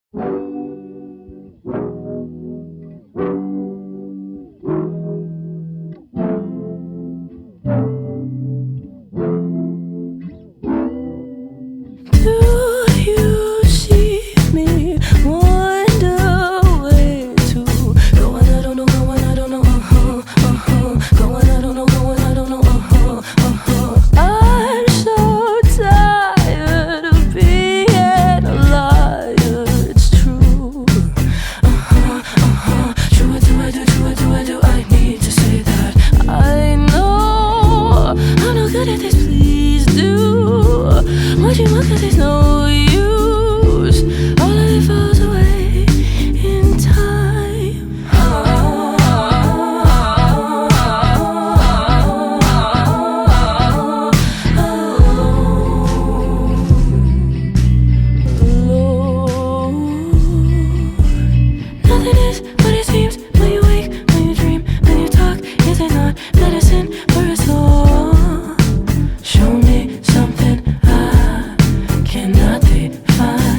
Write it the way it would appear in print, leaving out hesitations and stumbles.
Do you see me wonder where to go? And I don't know, go and I don't know, go and I don't know, go and I don't know, I'm so tired of being a liar. It's true, true. Do I need to say that? I know I'm not good at this. Please do what you want, 'cause there's no use. All of it falls away in time. Nothing is what it seems when you wake, when you dream, when you talk. Is it not medicine for a soul? Show me something I cannot define.